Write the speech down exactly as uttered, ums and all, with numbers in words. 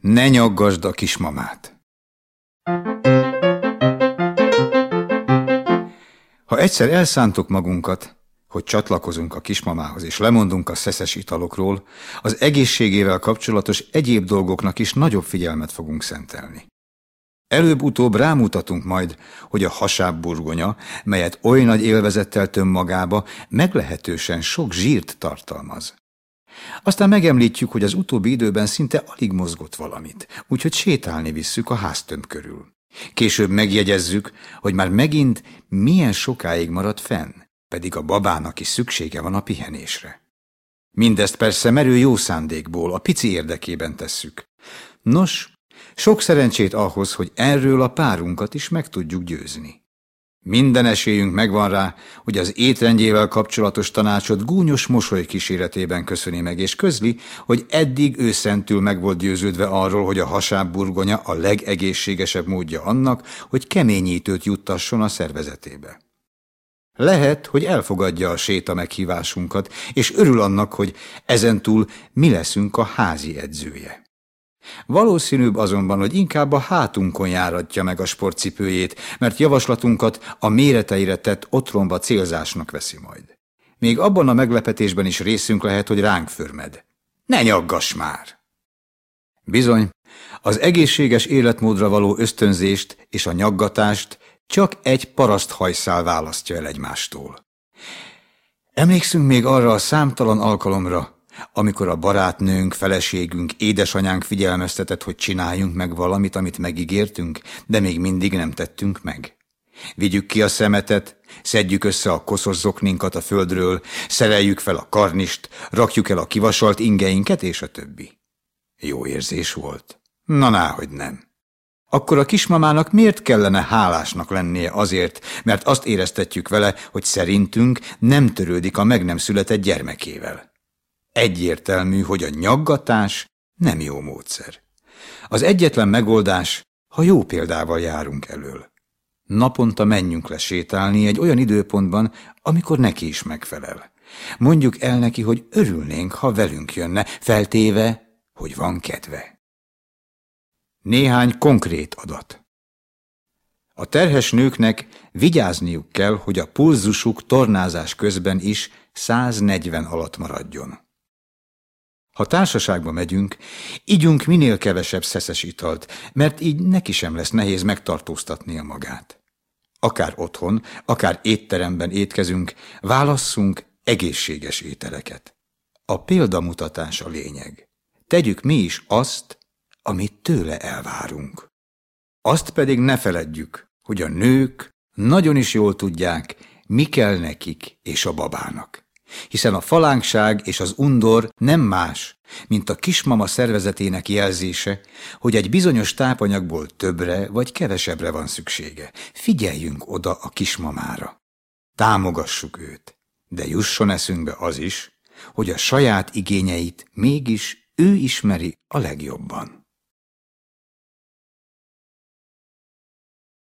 Ne nyaggasd a kismamát! Ha egyszer elszántuk magunkat, hogy csatlakozunk a kismamához és lemondunk a szeszes italokról, az egészségével kapcsolatos egyéb dolgoknak is nagyobb figyelmet fogunk szentelni. Előbb-utóbb rámutatunk majd, hogy a hasábburgonya, melyet oly nagy élvezettel töm magába, meglehetősen sok zsírt tartalmaz. Aztán megemlítjük, hogy az utóbbi időben szinte alig mozgott valamit, úgyhogy sétálni visszük a háztömb körül. Később megjegyezzük, hogy már megint milyen sokáig marad fenn, pedig a babának is szüksége van a pihenésre. Mindezt persze merő jó szándékból, a pici érdekében tesszük. Nos, sok szerencsét ahhoz, hogy erről a párunkat is meg tudjuk győzni. Minden esélyünk megvan rá, hogy az étrendjével kapcsolatos tanácsot gúnyos mosoly kíséretében köszöni meg, és közli, hogy eddig ő szentül meg volt győződve arról, hogy a hasábburgonya a legegészségesebb módja annak, hogy keményítőt juttasson a szervezetébe. Lehet, hogy elfogadja a séta meghívásunkat, és örül annak, hogy ezentúl mi leszünk a házi edzője. Valószínűbb azonban, hogy inkább a hátunkon járatja meg a sportcipőjét, mert javaslatunkat a méreteire tett otromba célzásnak veszi majd. Még abban a meglepetésben is részünk lehet, hogy ránk förmed. Ne nyaggass már! Bizony, az egészséges életmódra való ösztönzést és a nyaggatást csak egy paraszthajszál választja el egymástól. Emlékszünk még arra a számtalan alkalomra, amikor a barátnőnk, feleségünk, édesanyánk figyelmeztetett, hogy csináljunk meg valamit, amit megígértünk, de még mindig nem tettünk meg. Vigyük ki a szemetet, szedjük össze a koszos zokninkat a földről, szereljük fel a karnist, rakjuk el a kivasalt ingeinket, és a többi. Jó érzés volt? Na náhogy nem. Akkor a kismamának miért kellene hálásnak lennie azért, mert azt éreztetjük vele, hogy szerintünk nem törődik a meg nem született gyermekével. Egyértelmű, hogy a nyaggatás nem jó módszer. Az egyetlen megoldás, ha jó példával járunk elől. Naponta menjünk le sétálni egy olyan időpontban, amikor neki is megfelel. Mondjuk el neki, hogy örülnénk, ha velünk jönne, feltéve, hogy van kedve. Néhány konkrét adat. A terhes nőknek vigyázniuk kell, hogy a pulzusuk tornázás közben is száznegyven alatt maradjon. Ha társaságba megyünk, igyunk minél kevesebb szeszes italt, mert így neki sem lesz nehéz megtartóztatnia magát. Akár otthon, akár étteremben étkezünk, válasszunk egészséges ételeket. A példamutatás a lényeg. Tegyük mi is azt, amit tőle elvárunk. Azt pedig ne feledjük, hogy a nők nagyon is jól tudják, mi kell nekik és a babának. Hiszen a falánkság és az undor nem más, mint a kismama szervezetének jelzése, hogy egy bizonyos tápanyagból többre vagy kevesebbre van szüksége. Figyeljünk oda a kismamára. Támogassuk őt, de jusson eszünkbe az is, hogy a saját igényeit mégis ő ismeri a legjobban.